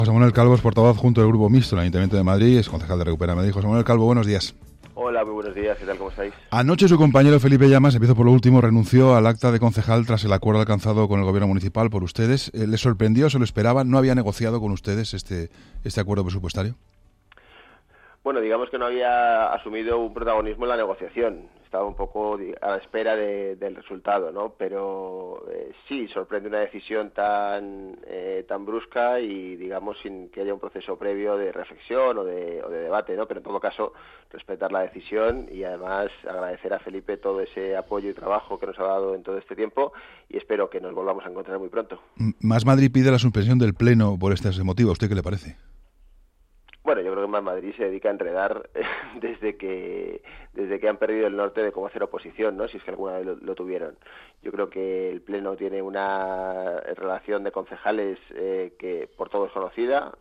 José Manuel Calvo es portavoz adjunto del Grupo Mixto en el Ayuntamiento de Madrid, es concejal de Recupera Madrid. José Manuel Calvo, buenos días. Hola, muy buenos días, ¿qué tal? ¿Cómo estáis? Anoche su compañero Felipe Llamas, empiezo por lo último, renunció al acta de concejal tras el acuerdo alcanzado con el gobierno municipal por ustedes. ¿Le sorprendió, se lo esperaba? ¿No había negociado con ustedes este acuerdo presupuestario? Bueno, digamos que no había asumido un protagonismo en la negociación. Estaba un poco a la espera del resultado, ¿no? Pero sí, sorprende una decisión tan brusca y, digamos, sin que haya un proceso previo de reflexión o de debate, ¿no? Pero en todo caso, respetar la decisión y además agradecer a Felipe todo ese apoyo y trabajo que nos ha dado en todo este tiempo y espero que nos volvamos a encontrar muy pronto. Más Madrid pide la suspensión del Pleno por este motivo. ¿A usted qué le parece? Bueno, yo creo que Más Madrid se dedica a enredar desde que han perdido el norte de cómo hacer oposición, ¿no? Si es que alguna vez lo tuvieron. Yo creo que el Pleno tiene una relación de concejales que por todos es conocida.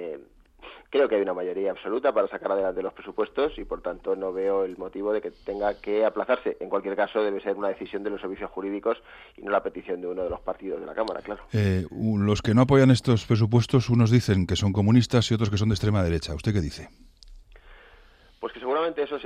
Creo que hay una mayoría absoluta para sacar adelante los presupuestos y, por tanto, no veo el motivo de que tenga que aplazarse. En cualquier caso, debe ser una decisión de los servicios jurídicos y no la petición de uno de los partidos de la Cámara, claro. Los que no apoyan estos presupuestos, unos dicen que son comunistas y otros que son de extrema derecha. ¿Usted qué dice? Pues que seguramente eso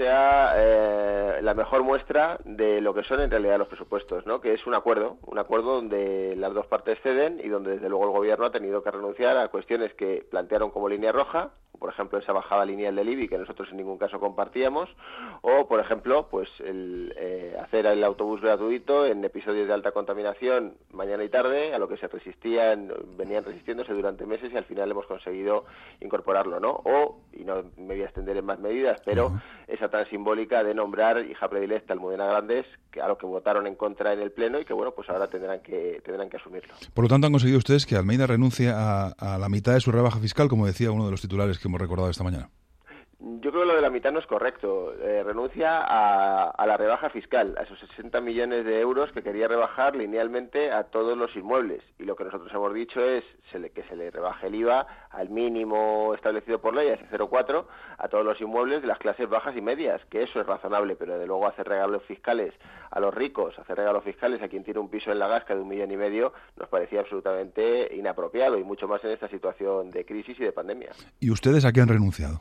sea la mejor muestra de lo que son en realidad los presupuestos, ¿no? Que es un acuerdo donde las dos partes ceden y donde desde luego el gobierno ha tenido que renunciar a cuestiones que plantearon como línea roja, por ejemplo esa bajada lineal del IBI que nosotros en ningún caso compartíamos, o por ejemplo pues hacer el autobús gratuito en episodios de alta contaminación mañana y tarde, a lo que venían resistiéndose durante meses y al final hemos conseguido incorporarlo, ¿no? Y no me voy a extender en más medidas, pero esa tan simbólica de nombrar hija predilecta a Almudena Grandes, a lo que votaron en contra en el Pleno y que bueno, pues ahora tendrán que asumirlo. Por lo tanto, han conseguido ustedes que Almeida renuncie a la mitad de su rebaja fiscal, como decía uno de los titulares que hemos recordado esta mañana. Yo creo que lo de la mitad no es correcto. Renuncia a la rebaja fiscal, a esos 60 millones de euros que quería rebajar linealmente a todos los inmuebles. Y lo que nosotros hemos dicho es que se le rebaje el IVA al mínimo establecido por ley, a ese 0,4, a todos los inmuebles de las clases bajas y medias, que eso es razonable, pero de luego hacer regalos fiscales a los ricos, hacer regalos fiscales a quien tiene un piso en la Gasca de 1,5 millones, nos parecía absolutamente inapropiado, y mucho más en esta situación de crisis y de pandemia. ¿Y ustedes a qué han renunciado?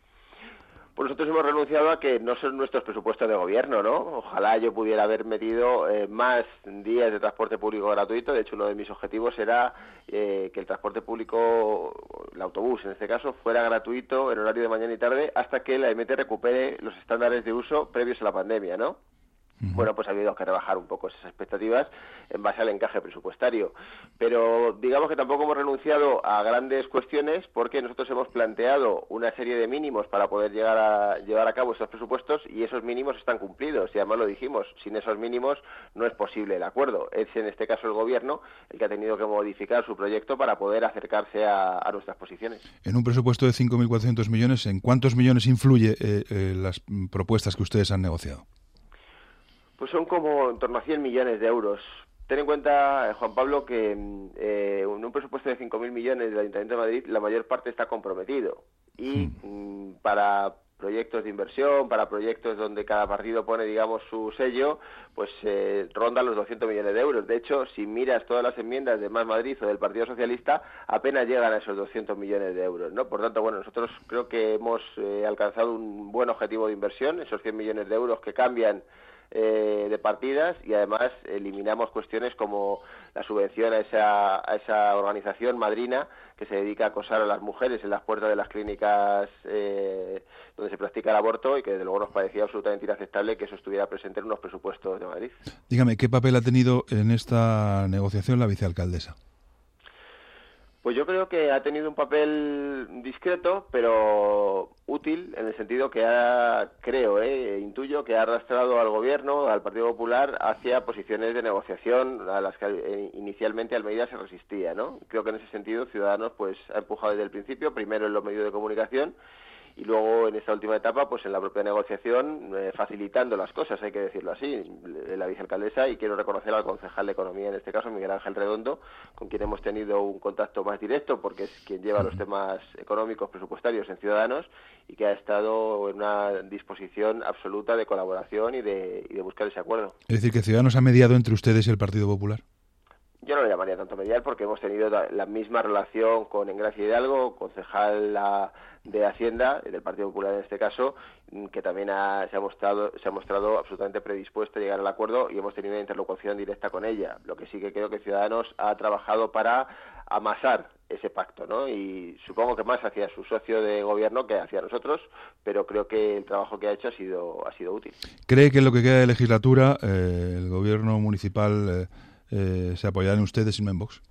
Pues nosotros hemos renunciado a que no son nuestros presupuestos de gobierno, ¿no? Ojalá yo pudiera haber metido más días de transporte público gratuito. De hecho, uno de mis objetivos era que el transporte público, el autobús en este caso, fuera gratuito en horario de mañana y tarde hasta que la EMT recupere los estándares de uso previos a la pandemia, ¿no? Bueno, pues ha habido que rebajar un poco esas expectativas en base al encaje presupuestario. Pero digamos que tampoco hemos renunciado a grandes cuestiones porque nosotros hemos planteado una serie de mínimos para poder llevar a cabo estos presupuestos y esos mínimos están cumplidos. Y además lo dijimos, sin esos mínimos no es posible el acuerdo. Es en este caso el gobierno el que ha tenido que modificar su proyecto para poder acercarse a nuestras posiciones. En un presupuesto de 5.400 millones, ¿en cuántos millones influye las propuestas que ustedes han negociado? Pues son como en torno a 100 millones de euros. Ten en cuenta, Juan Pablo, que en un presupuesto de 5.000 millones del Ayuntamiento de Madrid, la mayor parte está comprometido. Y para proyectos de inversión, para proyectos donde cada partido pone, digamos, su sello, pues rondan los 200 millones de euros. De hecho, si miras todas las enmiendas de Más Madrid o del Partido Socialista, apenas llegan a esos 200 millones de euros, ¿no? Por tanto, bueno, nosotros creo que hemos alcanzado un buen objetivo de inversión, esos 100 millones de euros que cambian de partidas y además eliminamos cuestiones como la subvención a esa organización madrina que se dedica a acosar a las mujeres en las puertas de las clínicas donde se practica el aborto y que desde luego nos parecía absolutamente inaceptable que eso estuviera presente en unos presupuestos de Madrid. Dígame, ¿qué papel ha tenido en esta negociación la vicealcaldesa? Pues yo creo que ha tenido un papel discreto, pero útil, en el sentido que intuyo que ha arrastrado al gobierno, al Partido Popular, hacia posiciones de negociación a las que inicialmente Almeida se resistía, ¿no? Creo que en ese sentido Ciudadanos pues ha empujado desde el principio, primero en los medios de comunicación, y luego en esta última etapa pues en la propia negociación facilitando las cosas, hay que decirlo así, la vicealcaldesa, y quiero reconocer al concejal de Economía en este caso, Miguel Ángel Redondo, con quien hemos tenido un contacto más directo porque es quien lleva los temas económicos presupuestarios en Ciudadanos y que ha estado en una disposición absoluta de colaboración y de buscar ese acuerdo. Es decir, que Ciudadanos ha mediado entre ustedes y el Partido Popular. Yo no lo llamaría tanto mediar porque hemos tenido la misma relación con Engracia Hidalgo, concejal de Hacienda, del Partido Popular en este caso, que también se ha mostrado absolutamente predispuesto a llegar al acuerdo y hemos tenido una interlocución directa con ella. Lo que sí que creo que Ciudadanos ha trabajado para amasar ese pacto, ¿no? Y supongo que más hacia su socio de gobierno que hacia nosotros, pero creo que el trabajo que ha hecho ha sido útil. ¿Cree que en lo que queda de legislatura el gobierno municipal se apoyará en ustedes y no en Vox?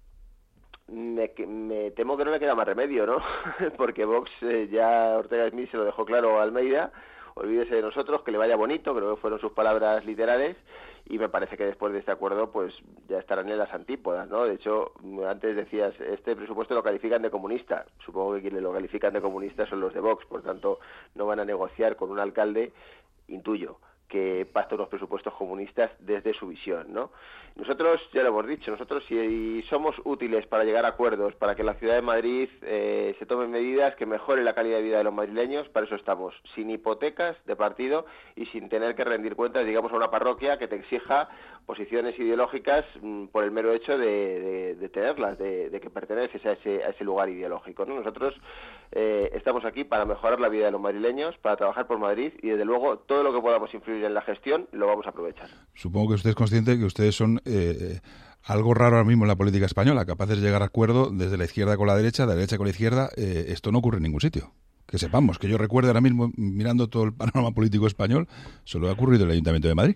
Me temo que no le queda más remedio, ¿no? Porque Vox ya Ortega Smith se lo dejó claro a Almeida, olvídese de nosotros, que le vaya bonito, creo que fueron sus palabras literales, y me parece que después de este acuerdo pues ya estarán en las antípodas, ¿no? De hecho, antes decías, este presupuesto lo califican de comunista, supongo que quienes lo califican de comunista son los de Vox, por tanto no van a negociar con un alcalde, intuyo, que pacta unos presupuestos comunistas desde su visión, ¿no? Nosotros, ya lo hemos dicho, nosotros si somos útiles para llegar a acuerdos, para que la ciudad de Madrid se tomen medidas que mejoren la calidad de vida de los madrileños, para eso estamos, sin hipotecas de partido y sin tener que rendir cuentas, digamos, a una parroquia que te exija posiciones ideológicas por el mero hecho de tenerlas, de que perteneces a ese lugar ideológico, ¿no? Nosotros estamos aquí para mejorar la vida de los madrileños, para trabajar por Madrid y, desde luego, todo lo que podamos influir en la gestión lo vamos a aprovechar. Supongo que usted es consciente de que ustedes son algo raro ahora mismo en la política española, capaces de llegar a acuerdo desde la izquierda con la derecha, de la derecha con la izquierda. Esto no ocurre en ningún sitio. Que sepamos, que yo recuerde ahora mismo, mirando todo el panorama político español, solo ha ocurrido en el Ayuntamiento de Madrid.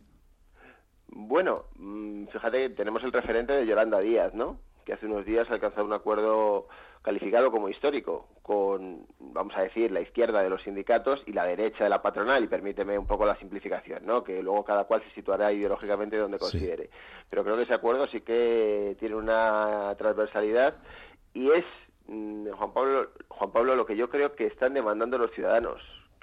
Bueno, fíjate que tenemos el referente de Yolanda Díaz, ¿no? Que hace unos días ha alcanzado un acuerdo calificado como histórico con, vamos a decir, la izquierda de los sindicatos y la derecha de la patronal, y permíteme un poco la simplificación, ¿no? Que luego cada cual se situará ideológicamente donde considere. Sí. Pero creo que ese acuerdo sí que tiene una transversalidad y es, Juan Pablo, lo que yo creo que están demandando los ciudadanos,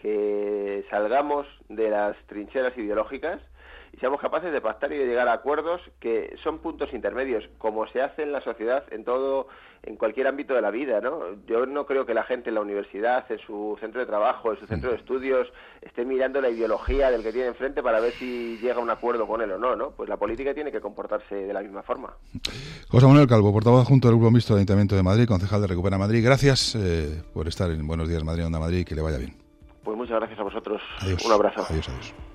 que salgamos de las trincheras ideológicas y seamos capaces de pactar y de llegar a acuerdos que son puntos intermedios, como se hace en la sociedad en cualquier ámbito de la vida, ¿no? Yo no creo que la gente en la universidad, en su centro de trabajo, en su centro de estudios, esté mirando la ideología del que tiene enfrente para ver si llega a un acuerdo con él o no, ¿no? Pues la política tiene que comportarse de la misma forma. José Manuel Calvo, portavoz adjunto del Grupo Mixto del Ayuntamiento de Madrid, concejal de Recupera Madrid. Gracias por estar en Buenos Días Madrid, Onda Madrid, y que le vaya bien. Pues muchas gracias a vosotros. Adiós. Un abrazo. Adiós.